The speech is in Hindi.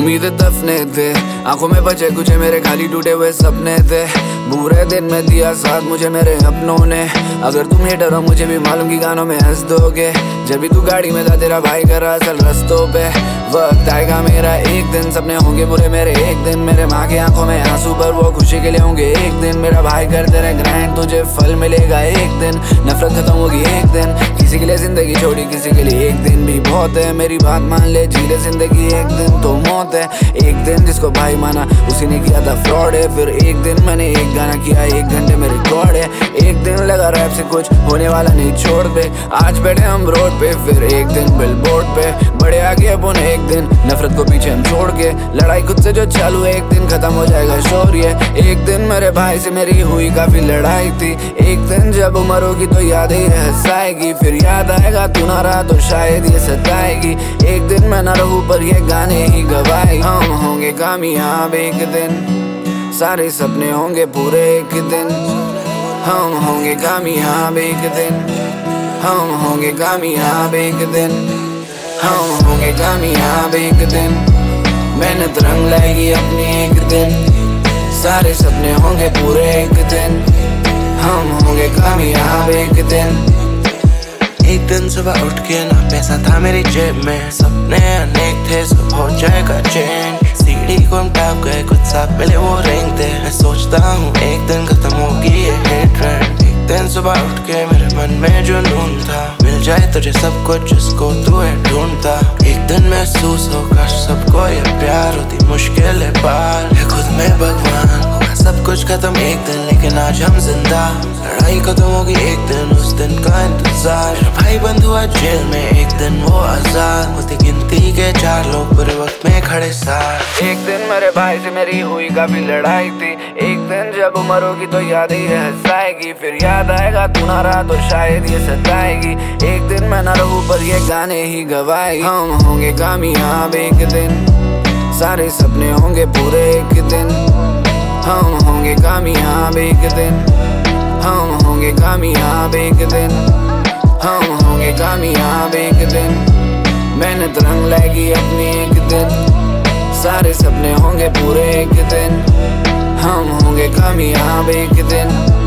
उम्मीदें दफने थे, आंखों में बचे कुछ मेरे खाली टूटे हुए सपने थे। बुरे दिन में दिया साथ मुझे मेरे अपनों ने। अगर तुम ये डरो मुझे भी मालूम की गानों में हंस दोगे। जब भी तू गाड़ी में था तेरा भाई कर रहा चल रस्तों पे। वक्त आएगा मेरा एक दिन, सपने होंगे बुरे मेरे एक दिन। मेरे माँ की आंखों में आंसू पर वो खुशी के लिए होंगे एक दिन। मेरा भाई करते रहे ग्रैंड, तुझे फल मिलेगा एक दिन। नफरत खत्म होगी एक दिन, किसी के लिए जिंदगी छोड़ी किसी के लिए एक दिन भी बहुत है। मेरी बात मान ले, जी ले जिंदगी, एक दिन तो मौत है। एक दिन जिसको भाई माना उसी ने किया था फ्रॉड है। फिर एक दिन मैंने एक गाना किया, 1 घंटे में रिकॉर्ड है। एक दिन लगा रैप से कुछ होने वाला नहीं, छोड़ दे। आज बैठे हम रोड पे, फिर एक दिन बिलबोर्ड पे। बड़े आगे अपन एक दिन, नफरत को पीछे हम छोड़ के। लड़ाई खुद से जो चालू एक दिन खत्म हो जाएगा शौर्य। एक दिन मेरे भाई से मेरी हुई काफी लड़ाई थी। एक दिन जब उम्र होगी तो याद ही हंसाएगी। फिर याद आएगा तू ना रहा तो शायद ये सताएगी। एक दिन मैं ना रहूं पर ये गाने ही गवाए। हम होंगे कामयाब एक दिन, सारे सपने होंगे पूरे एक दिन। हम होंगे कामयाब एक दिन, हम होंगे कामयाब एक दिन। हम होंगे कामयाब एक दिन, मेहनत रंग लाएगी अपनी एक दिन। सारे सपने होंगे पूरे एक दिन। हम होंगे कामयाब एक दिन। एक दिन सुबह उठ के ना पैसा था मेरी जेब में। सपने अनेक थे, सब हो जाएगा चेंज। सीढ़ी को हम टैप गए, कुछ साथ मिले वो रिंग थे। मैं सोचता हूँ एक दिन खत्म होगी ये ट्रेंड। एक दिन सुबह उठ के मेरे मन में जुनून था, मिल जाए तुझे सब कुछ जिसको तू है ढूंढता। एक दिन महसूस होगा सबको ये प्यार, होती मुश्किल है पार है खुद में भगवान। होगा सब कुछ खत्म एक दिन, लेकिन आज हम जिंदा। लड़ाई खत्म होगी एक दिन, उस दिन का इंतजार। मेरा भाई बंद हुआ जेल में, एक दिन वो आजाद। होती गिनती के 4 लोग बुरे वक्त में खड़े साथ। एक दिन मेरे भाई से मेरी हुई काफी लड़ाई थी। एक दिन जब उम्र होगी तो याद ही हंसाएगी। फिर याद आएगा तू ना रहा तो शायद ये सताएगी। एक दिन मैं ना रहूं पर ये गाने ही गवाए। हम होंगे कामयाब एक दिन, सारे सपने होंगे पूरे एक दिन। हम होंगे कामयाब एक दिन, हम होंगे कामयाब एक दिन। हम होंगे कामयाब एक दिन, मेहनत रंग लाएगी अपनी एक दिन। सारे सपने होंगे पूरे एक दिन। हम होंगे कामयाब एक दिन।